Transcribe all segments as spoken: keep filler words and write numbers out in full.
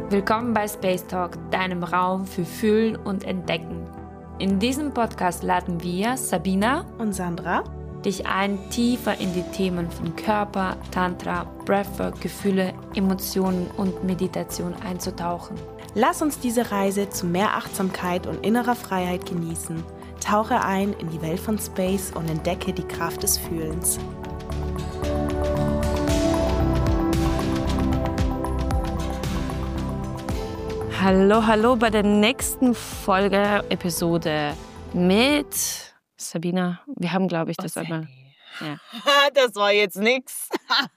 Willkommen bei Space Talk, deinem Raum für Fühlen und Entdecken. In diesem Podcast laden wir, Sabina und Sandra, dich ein, tiefer in die Themen von Körper, Tantra, Breathwork, Gefühle, Emotionen und Meditation einzutauchen. Lass uns diese Reise zu mehr Achtsamkeit und innerer Freiheit genießen. Tauche ein in die Welt von Space und entdecke die Kraft des Fühlens. Hallo, hallo bei der nächsten Folge, Episode mit Sabina. Wir haben, glaube ich, das einmal. Ja. Das war jetzt nix.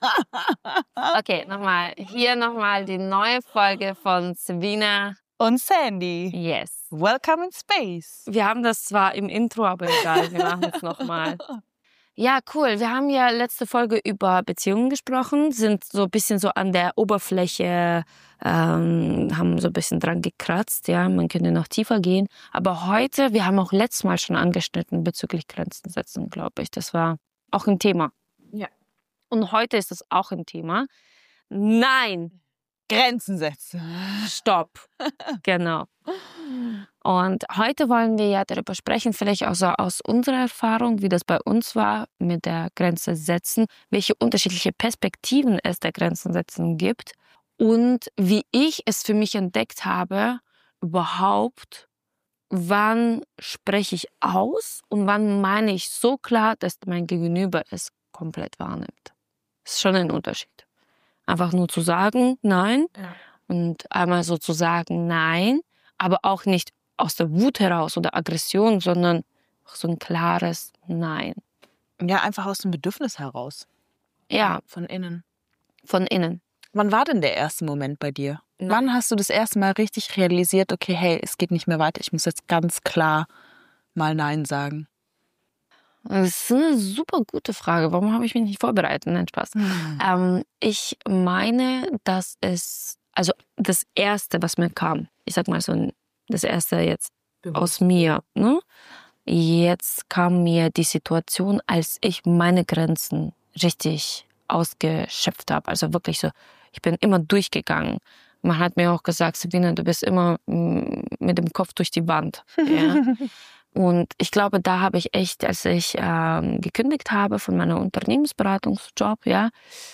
Okay, nochmal. Hier nochmal die neue Folge von Sabina und Sandy. Yes. Welcome in Space. Wir haben das zwar im Intro, aber egal, wir machen es nochmal. Ja, cool. Wir haben ja letzte Folge über Beziehungen gesprochen, sind so ein bisschen so an der Oberfläche, ähm, haben so ein bisschen dran gekratzt, ja, man könnte noch tiefer gehen. Aber heute, wir haben auch letztes Mal schon angeschnitten bezüglich Grenzen setzen, glaube ich. Das war auch ein Thema. Ja. Und heute ist es auch ein Thema. Nein! Grenzen setzen. Stopp. Genau. Und heute wollen wir ja darüber sprechen, vielleicht auch so aus unserer Erfahrung, wie das bei uns war mit der Grenze setzen, welche unterschiedliche Perspektiven es der Grenzen setzen gibt und wie ich es für mich entdeckt habe, überhaupt, wann spreche ich aus und wann meine ich so klar, dass mein Gegenüber es komplett wahrnimmt. Das ist schon ein Unterschied. Einfach nur zu sagen, nein, ja. Und einmal so zu sagen, nein, aber auch nicht aus der Wut heraus oder Aggression, sondern so ein klares Nein. Ja, einfach aus dem Bedürfnis heraus. Ja. Von innen. Von innen. Wann war denn der erste Moment bei dir? Nein. Wann hast du das erste Mal richtig realisiert, okay, hey, es geht nicht mehr weiter, ich muss jetzt ganz klar mal Nein sagen? Das ist eine super gute Frage. Warum habe ich mich nicht vorbereitet? Nein, Spaß. Mhm. Ähm, ich meine, dass es, also das Erste, was mir kam, ich sag mal so, das Erste jetzt Bewusst. Aus mir, ne? Jetzt kam mir die Situation, als ich meine Grenzen richtig ausgeschöpft habe. Also wirklich so, ich bin immer durchgegangen. Man hat mir auch gesagt, Sabina, du bist immer mit dem Kopf durch die Wand. Ja. Und ich glaube, da habe ich echt, als ich ähm, gekündigt habe von meinem Unternehmensberatungsjob, ja,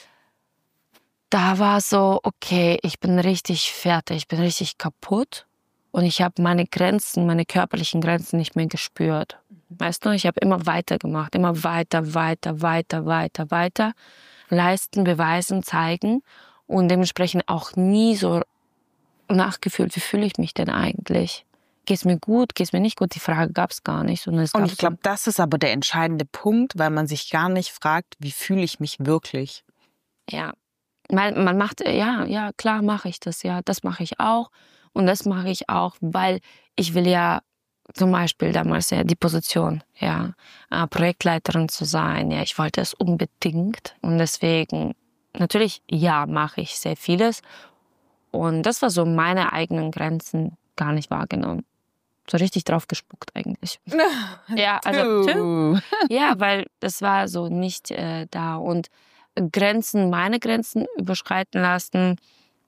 da war so, okay, ich bin richtig fertig, ich bin richtig kaputt und ich habe meine Grenzen, meine körperlichen Grenzen nicht mehr gespürt. Weißt du, ich habe immer weitergemacht, immer weiter, weiter, weiter, weiter, weiter, leisten, beweisen, zeigen und dementsprechend auch nie so nachgefühlt, wie fühle ich mich denn eigentlich? Geht es mir gut, geht es mir nicht gut? Die Frage gab es gar nicht. Und, und ich glaube, das ist aber der entscheidende Punkt, weil man sich gar nicht fragt, wie fühle ich mich wirklich? Ja, man, man macht, ja, ja, klar mache ich das, ja, das mache ich auch. Und das mache ich auch, weil ich will ja zum Beispiel damals ja die Position, ja, Projektleiterin zu sein. Ja, ich wollte es unbedingt. Und deswegen, natürlich, ja, mache ich sehr vieles. Und das war so meine eigenen Grenzen gar nicht wahrgenommen. So richtig drauf gespuckt eigentlich. Ja, also ja, weil das war so nicht äh, da. Und Grenzen, meine Grenzen überschreiten lassen,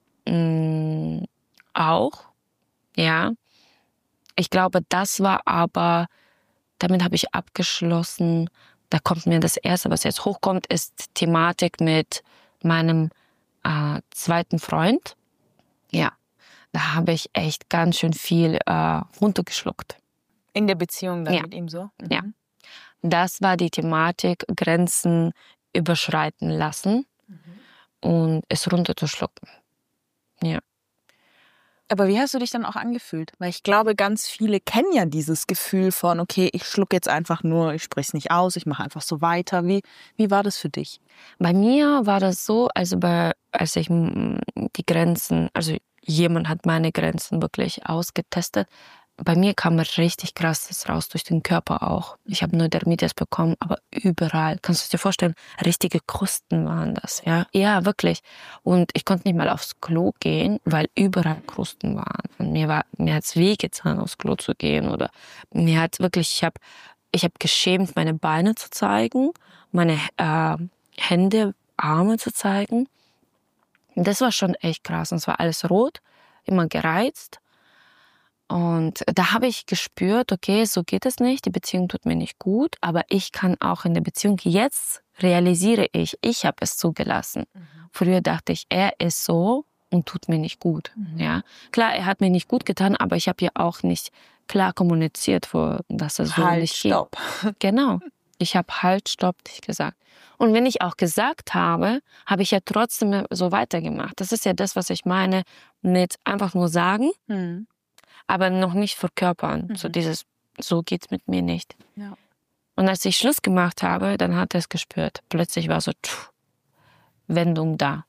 mh, auch. Ja. Ich glaube, das war aber, damit habe ich abgeschlossen. Da kommt mir das Erste, was jetzt hochkommt, ist Thematik mit meinem äh, zweiten Freund. Ja. Da habe ich echt ganz schön viel äh, runtergeschluckt. In der Beziehung dann ja. mit ihm so? Mhm. Ja. Das war die Thematik, Grenzen überschreiten lassen mhm. und es runterzuschlucken. Ja. Aber wie hast du dich dann auch angefühlt? Weil ich glaube, ganz viele kennen ja dieses Gefühl von, okay, ich schlucke jetzt einfach nur, ich spreche es nicht aus, ich mache einfach so weiter. Wie, wie war das für dich? Bei mir war das so, also bei, als ich die Grenzen, also jemand hat meine Grenzen wirklich ausgetestet. Bei mir kam richtig krasses raus, durch den Körper auch. Ich habe Neurodermitis bekommen, aber überall. Kannst du dir vorstellen, richtige Krusten waren das, ja? Ja, wirklich. Und ich konnte nicht mal aufs Klo gehen, weil überall Krusten waren. Und mir war, mir hat's wehgetan, aufs Klo zu gehen. Oder mir hat wirklich, ich habe ich hab geschämt, meine Beine zu zeigen, meine äh, Hände, Arme zu zeigen. Und das war schon echt krass. Und es war alles rot. immer gereizt. Und da habe ich gespürt, okay, so geht es nicht, die Beziehung tut mir nicht gut, aber ich kann auch in der Beziehung, jetzt realisiere ich, ich habe es zugelassen. Mhm. Früher dachte ich, er ist so und tut mir nicht gut. Mhm. Ja, klar, er hat mir nicht gut getan, aber ich habe ja auch nicht klar kommuniziert, dass er so halt, nicht stopp. geht. Genau, ich habe halt, stopp nicht gesagt. Und wenn ich auch gesagt habe, habe ich ja trotzdem so weitergemacht. Das ist ja das, was ich meine, mit einfach nur sagen, mhm. aber noch nicht verkörpern. Mhm. So dieses, so geht's mit mir nicht. Ja. Und als ich Schluss gemacht habe, dann hat er es gespürt. Plötzlich war so, tsch, Wendung da.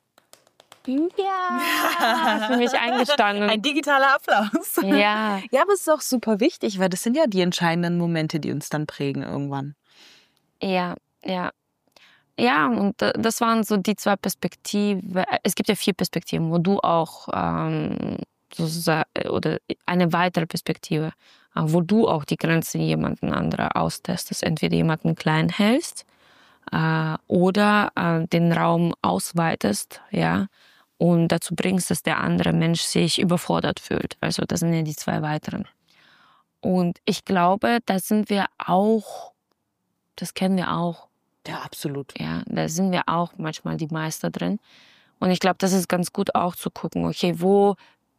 Ja, für mich eingestanden. Ein digitaler Applaus. Ja. Ja, aber es ist auch super wichtig, weil das sind ja die entscheidenden Momente, die uns dann prägen irgendwann. Ja, ja. Ja, und das waren so die zwei Perspektiven. Es gibt ja vier Perspektiven, wo du auch ähm, sozusagen, oder eine weitere Perspektive, wo du auch die Grenzen jemanden anderen austestest. Entweder jemanden klein hältst äh, oder äh, den Raum ausweitest, ja, und dazu bringst, dass der andere Mensch sich überfordert fühlt. Also das sind ja die zwei weiteren. Und ich glaube, da sind wir auch, das kennen wir auch. Ja, absolut. Ja, da sind wir auch manchmal die Meister drin. Und ich glaube, das ist ganz gut auch zu gucken, okay, wo,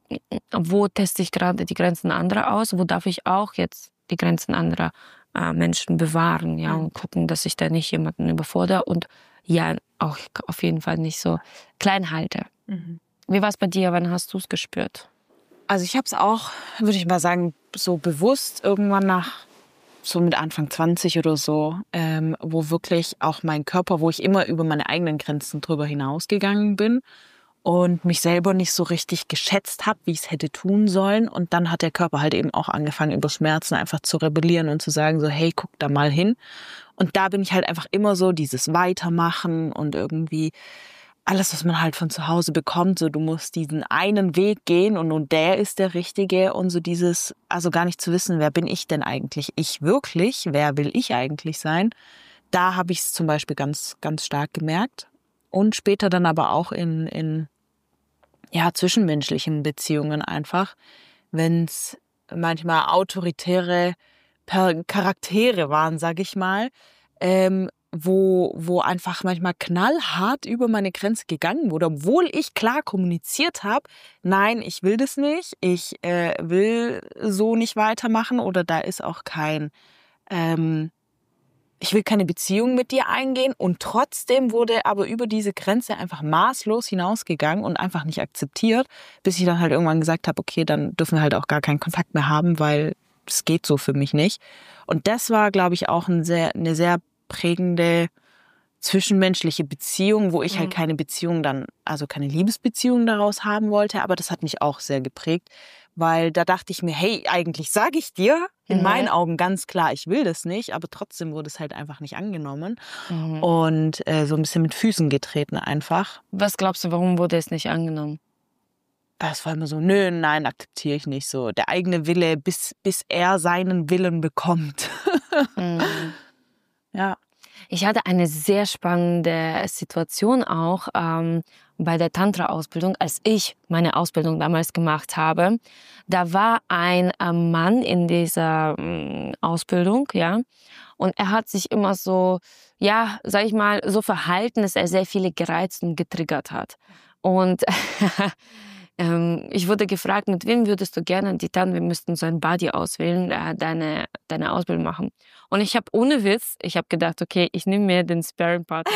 wo teste ich gerade die Grenzen anderer aus? Wo darf ich auch jetzt die Grenzen anderer äh, Menschen bewahren? Ja, mhm. und gucken, dass ich da nicht jemanden überfordere und ja, auch auf jeden Fall nicht so klein halte. Mhm. Wie war es bei dir? Wann hast du es gespürt? Also ich habe es auch, würde ich mal sagen, so bewusst irgendwann nach so mit Anfang zwanzig oder so, ähm, wo wirklich auch mein Körper, wo ich immer über meine eigenen Grenzen drüber hinausgegangen bin und mich selber nicht so richtig geschätzt habe, wie ich es hätte tun sollen. Und dann hat der Körper halt eben auch angefangen, über Schmerzen einfach zu rebellieren und zu sagen so, hey, guck da mal hin. Und da bin ich halt einfach immer so dieses Weitermachen und irgendwie alles, was man halt von zu Hause bekommt, so du musst diesen einen Weg gehen und nun der ist der richtige und so dieses, also gar nicht zu wissen, wer bin ich denn eigentlich? Ich wirklich? Wer will ich eigentlich sein? Da habe ich es zum Beispiel ganz, ganz stark gemerkt und später dann aber auch in, in ja, zwischenmenschlichen Beziehungen einfach, wenn es manchmal autoritäre Charaktere waren, sag ich mal, ähm, wo, wo einfach manchmal knallhart über meine Grenze gegangen wurde, obwohl ich klar kommuniziert habe, nein, ich will das nicht, ich äh, will so nicht weitermachen oder da ist auch kein, ähm, ich will keine Beziehung mit dir eingehen und trotzdem wurde aber über diese Grenze einfach maßlos hinausgegangen und einfach nicht akzeptiert, bis ich dann halt irgendwann gesagt habe, okay, dann dürfen wir halt auch gar keinen Kontakt mehr haben, weil es geht so für mich nicht. Und das war, glaube ich, auch ein sehr, eine sehr prägende zwischenmenschliche Beziehung, wo ich mhm. halt keine Beziehung dann, also keine Liebesbeziehung daraus haben wollte, aber das hat mich auch sehr geprägt, weil da dachte ich mir, hey, eigentlich sage ich dir in mhm. meinen Augen ganz klar, ich will das nicht, aber trotzdem wurde es halt einfach nicht angenommen mhm. und äh, so ein bisschen mit Füßen getreten einfach. Was glaubst du, warum wurde es nicht angenommen? Das war immer so, nö, nein, akzeptiere ich nicht so. Der eigene Wille, bis, bis er seinen Willen bekommt. mhm. Ja. Ich hatte eine sehr spannende Situation auch ähm, bei der Tantra-Ausbildung, als ich meine Ausbildung damals gemacht habe. Da war ein äh, Mann in dieser äh, Ausbildung, ja, und er hat sich immer so, ja, sag ich mal, so verhalten, dass er sehr viele gereizt und getriggert hat. Und ähm, ich wurde gefragt, mit wem würdest du gerne die Tan, wir müssten so ein Buddy auswählen, äh, deine, deine Ausbildung machen. Und ich habe ohne Witz, ich habe gedacht, okay, ich nehme mir den Sparring-Partner.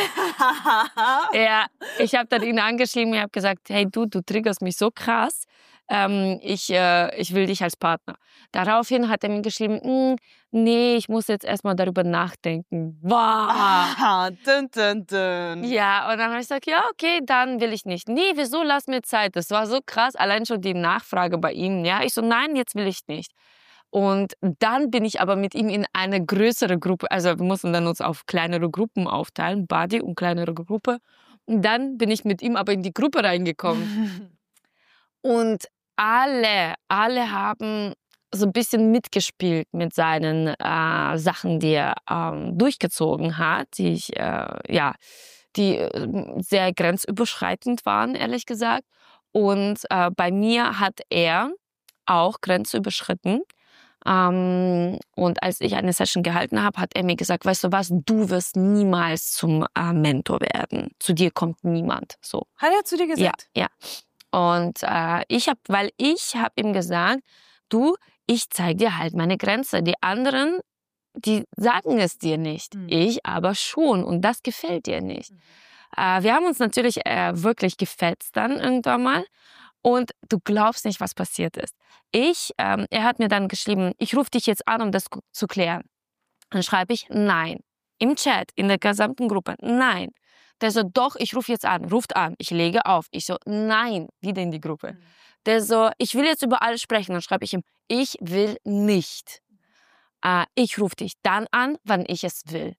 Ja, ich habe dann ihn angeschrieben, ich habe gesagt, hey du, du triggerst mich so krass, ähm, ich, äh, ich will dich als Partner. Daraufhin hat er mir geschrieben, nee, ich muss jetzt erstmal darüber nachdenken. Wow. Ah, dun, dun, dun. Ja, und dann habe ich gesagt, ja, okay, dann will ich nicht. Nee, wieso, lass mir Zeit. Das war so krass, allein schon die Nachfrage bei ihm. Ja, ich so, nein, jetzt will ich nicht. Und dann bin ich aber mit ihm in eine größere Gruppe, also wir mussten dann uns auf kleinere Gruppen aufteilen, Buddy und kleinere Gruppe. Und dann bin ich mit ihm aber in die Gruppe reingekommen. Und alle, alle haben so ein bisschen mitgespielt mit seinen äh, Sachen, die er ähm, durchgezogen hat, die ich, äh, ja, die äh, sehr grenzüberschreitend waren, ehrlich gesagt. Und äh, bei mir hat er auch Grenze überschritten. Ähm, und als ich eine Session gehalten habe, hat er mir gesagt, weißt du was, du wirst niemals zum äh, Mentor werden. Zu dir kommt niemand. So. Hat er zu dir gesagt? Ja, ja. Und äh, ich habe, weil ich habe ihm gesagt, du, ich zeige dir halt meine Grenze. Die anderen, die sagen es dir nicht. Mhm. Ich aber schon. Und das gefällt dir nicht. Mhm. Äh, wir haben uns natürlich äh, wirklich gefetzt dann irgendwann mal. Und du glaubst nicht, was passiert ist. Ich, ähm, er hat mir dann geschrieben, ich rufe dich jetzt an, um das zu klären. Dann schreibe ich, nein. Im Chat, in der gesamten Gruppe, nein. Der so, doch, ich rufe jetzt an, ruft an. Ich lege auf. Ich so, nein, wieder in die Gruppe. Mhm. Der so, ich will jetzt über alles sprechen. Dann schreibe ich ihm, ich will nicht. Äh, ich rufe dich dann an, wann ich es will.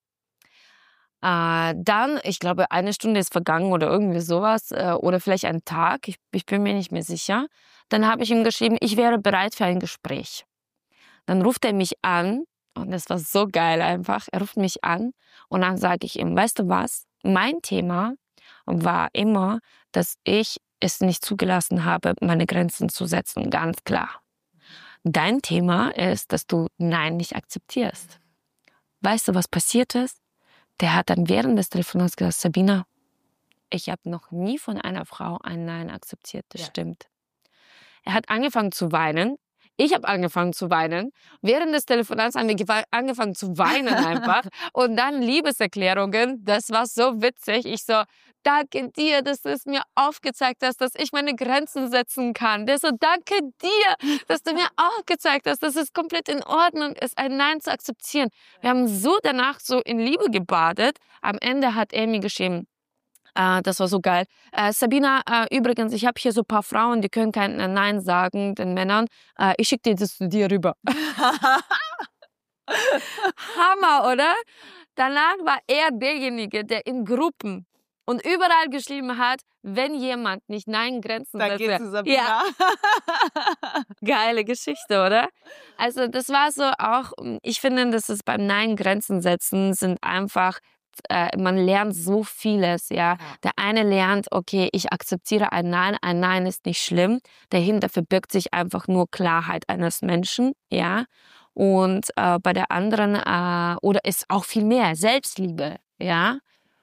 Äh, dann, ich glaube, eine Stunde ist vergangen oder irgendwie sowas. Äh, oder vielleicht ein Tag. Ich, ich bin mir nicht mehr sicher. Dann habe ich ihm geschrieben, ich wäre bereit für ein Gespräch. Dann ruft er mich an. Und das war so geil einfach. Er ruft mich an. Und dann sage ich ihm, weißt du was? Mein Thema war immer, dass ich es nicht zugelassen habe, meine Grenzen zu setzen. Ganz klar. Dein Thema ist, dass du Nein nicht akzeptierst. Weißt du, was passiert ist? Der hat dann während des Telefonats gesagt, Sabina, ich habe noch nie von einer Frau ein Nein akzeptiert. Das ja. stimmt. Er hat angefangen zu weinen. Ich habe angefangen zu weinen. Während des Telefonats haben wir angefangen zu weinen einfach. Und dann Liebeserklärungen. Das war so witzig. Ich so, danke dir, dass du es mir aufgezeigt hast, dass ich meine Grenzen setzen kann. Der so, danke dir, dass du mir aufgezeigt hast, dass es komplett in Ordnung ist, ein Nein zu akzeptieren. Wir haben so danach so in Liebe gebadet. Am Ende hat er mir geschrieben, Uh, das war so geil. Uh, Sabina, uh, übrigens, ich habe hier so ein paar Frauen, die können kein Nein sagen, den Männern. Uh, ich schicke dir das zu dir rüber. Hammer, oder? Danach war er derjenige, der in Gruppen und überall geschrieben hat, wenn jemand nicht Nein Grenzen setzt. Da geht's zu Sabina. Ja. Geile Geschichte, oder? Also das war so auch, ich finde, dass es beim Nein Grenzen setzen sind einfach, man lernt so vieles, ja. Der eine lernt, okay, ich akzeptiere ein Nein, ein Nein ist nicht schlimm. Dahinter verbirgt sich einfach nur Klarheit eines Menschen, ja. Und äh, bei der anderen, äh, oder ist auch viel mehr, Selbstliebe, ja.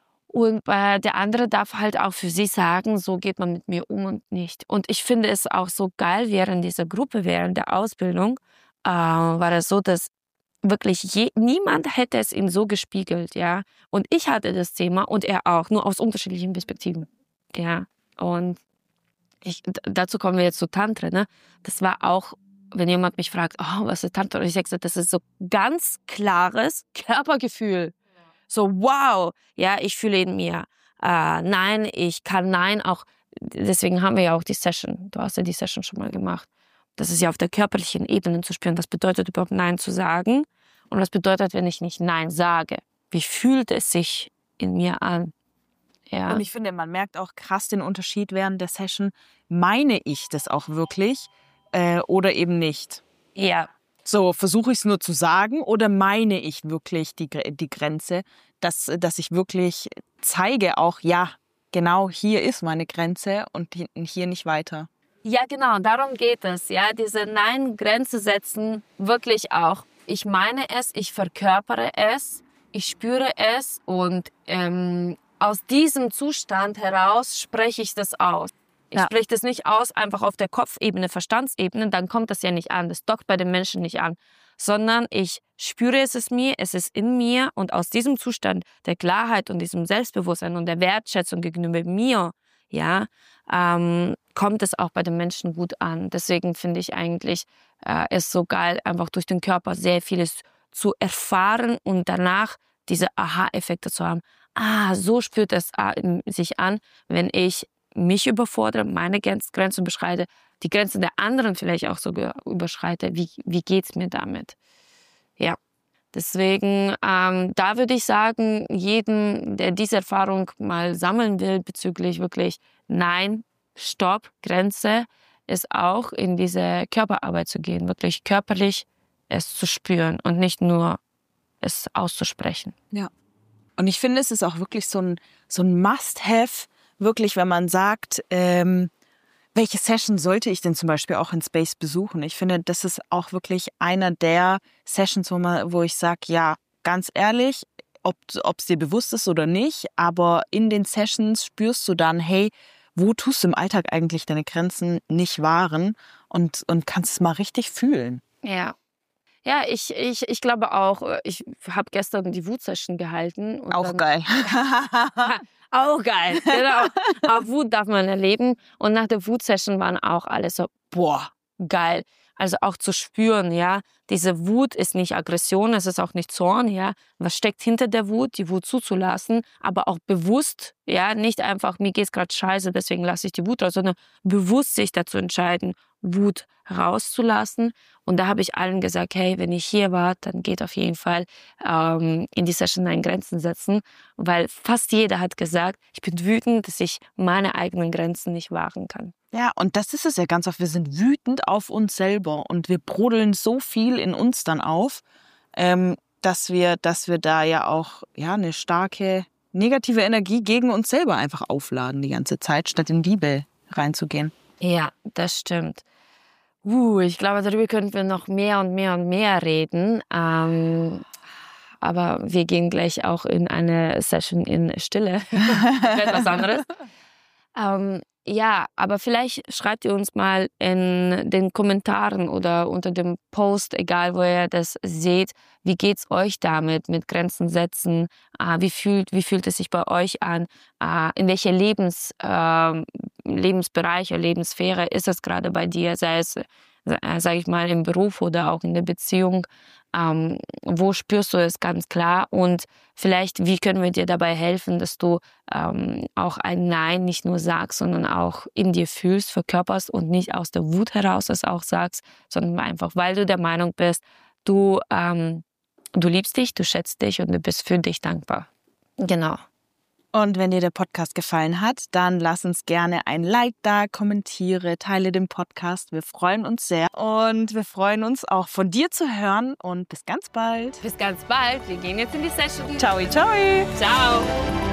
Und bei der andere darf halt auch für sich sagen, so geht man mit mir um und nicht. Und ich finde es auch so geil, während dieser Gruppe, während der Ausbildung, äh, war das so, dass wirklich je, niemand hätte es ihm so gespiegelt, ja. Und ich hatte das Thema und er auch, nur aus unterschiedlichen Perspektiven, ja. Und ich, dazu kommen wir jetzt zu Tantra, ne. Das war auch, wenn jemand mich fragt, oh, was ist Tantra? Und ich sage, das ist so ganz klares Körpergefühl. So, wow, ja, ich fühle in mir. Äh, nein, ich kann Nein auch, deswegen haben wir ja auch die Session. Du hast ja die Session schon mal gemacht. Das ist ja auf der körperlichen Ebene zu spüren. Was bedeutet überhaupt Nein zu sagen? Und was bedeutet, wenn ich nicht Nein sage? Wie fühlt es sich in mir an? Ja. Und ich finde, man merkt auch krass den Unterschied während der Session. Meine ich das auch wirklich äh, oder eben nicht? Ja. So, versuche ich es nur zu sagen oder meine ich wirklich die, die Grenze, dass, dass ich wirklich zeige auch, ja, genau hier ist meine Grenze und hier nicht weiter. Ja, genau, darum geht es. Ja, diese Nein-Grenze setzen, wirklich auch. Ich meine es, ich verkörpere es, ich spüre es und ähm, aus diesem Zustand heraus spreche ich das aus. Ich ja. spreche das nicht aus, einfach auf der Kopfebene, Verstandsebene, dann kommt das ja nicht an. Das dockt bei den Menschen nicht an. Sondern ich spüre es in mir, es ist in mir und aus diesem Zustand der Klarheit und diesem Selbstbewusstsein und der Wertschätzung gegenüber mir, ja, ähm, kommt es auch bei den Menschen gut an. Deswegen finde ich eigentlich äh, es so geil, einfach durch den Körper sehr vieles zu erfahren und danach diese Aha-Effekte zu haben. Ah, so spürt es sich an, wenn ich mich überfordere, meine Grenzen überschreite, die Grenzen der anderen vielleicht auch sogar überschreite. Wie, wie geht's mir damit? Ja, deswegen, ähm, da würde ich sagen, jeden, der diese Erfahrung mal sammeln will bezüglich wirklich Nein, Stopp, Grenze, ist auch in diese Körperarbeit zu gehen, wirklich körperlich es zu spüren und nicht nur es auszusprechen. Ja. Und ich finde, es ist auch wirklich so ein, so ein Must-Have, wirklich, wenn man sagt, ähm, welche Session sollte ich denn zum Beispiel auch in Space besuchen? Ich finde, das ist auch wirklich einer der Sessions, wo, man, wo ich sage, ja, ganz ehrlich, ob es dir bewusst ist oder nicht, aber in den Sessions spürst du dann, hey, wo tust du im Alltag eigentlich deine Grenzen nicht wahren und, und kannst es mal richtig fühlen. Ja. Ja, ich, ich, ich glaube auch, ich habe gestern die Wut-Session gehalten. Und auch dann, geil. auch geil, genau. Auch Wut darf man erleben. Und nach der Wut-Session waren auch alle so, boah, geil. Also auch zu spüren, ja, diese Wut ist nicht Aggression, es ist auch nicht Zorn, ja. Was steckt hinter der Wut? Die Wut zuzulassen, aber auch bewusst, ja, nicht einfach, mir geht's gerade scheiße, deswegen lasse ich die Wut raus, sondern bewusst sich dazu entscheiden, Wut rauszulassen. Und da habe ich allen gesagt, hey, wenn ich hier war, dann geht auf jeden Fall ähm, in die Session ein Grenzen setzen, weil fast jeder hat gesagt, ich bin wütend, dass ich meine eigenen Grenzen nicht wahren kann. Ja, und das ist es ja ganz oft. Wir sind wütend auf uns selber und wir brodeln so viel in uns dann auf, ähm, dass wir, dass wir da ja auch ja, eine starke negative Energie gegen uns selber einfach aufladen die ganze Zeit, statt in Liebe reinzugehen. Ja, das stimmt. Uh, ich glaube, darüber könnten wir noch mehr und mehr und mehr reden. Ähm, aber wir gehen gleich auch in eine Session in Stille. Etwas anderes. Ähm, ja, aber vielleicht schreibt ihr uns mal in den Kommentaren oder unter dem Post, egal wo ihr das seht, wie geht's euch damit, mit Grenzen setzen? Äh, wie fühlt, wie fühlt es sich bei euch an? Äh, in welcher Lebens, äh, Lebensbereich oder Lebenssphäre ist es gerade bei dir, sei es, äh, sage ich mal, im Beruf oder auch in der Beziehung? Ähm, wo spürst du es ganz klar? Und vielleicht, wie können wir dir dabei helfen, dass du ähm, auch ein Nein nicht nur sagst, sondern auch in dir fühlst, verkörperst und nicht aus der Wut heraus es auch sagst, sondern einfach, weil du der Meinung bist, du, ähm, du liebst dich, du schätzt dich und du bist für dich dankbar. Genau. Und wenn dir der Podcast gefallen hat, dann lass uns gerne ein Like da, kommentiere, teile den Podcast. Wir freuen uns sehr und wir freuen uns auch von dir zu hören und bis ganz bald. Bis ganz bald. Wir gehen jetzt in die Session. Ciao, ciao. Ciao.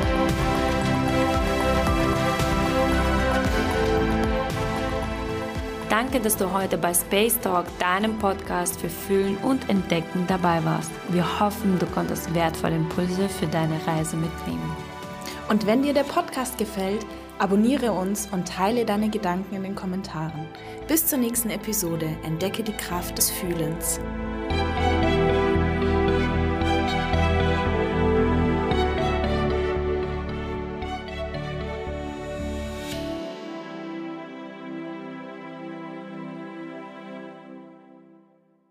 Danke, dass du heute bei Space Talk, deinem Podcast für Fühlen und Entdecken dabei warst. Wir hoffen, du konntest wertvolle Impulse für deine Reise mitnehmen. Und wenn dir der Podcast gefällt, abonniere uns und teile deine Gedanken in den Kommentaren. Bis zur nächsten Episode. Entdecke die Kraft des Fühlens.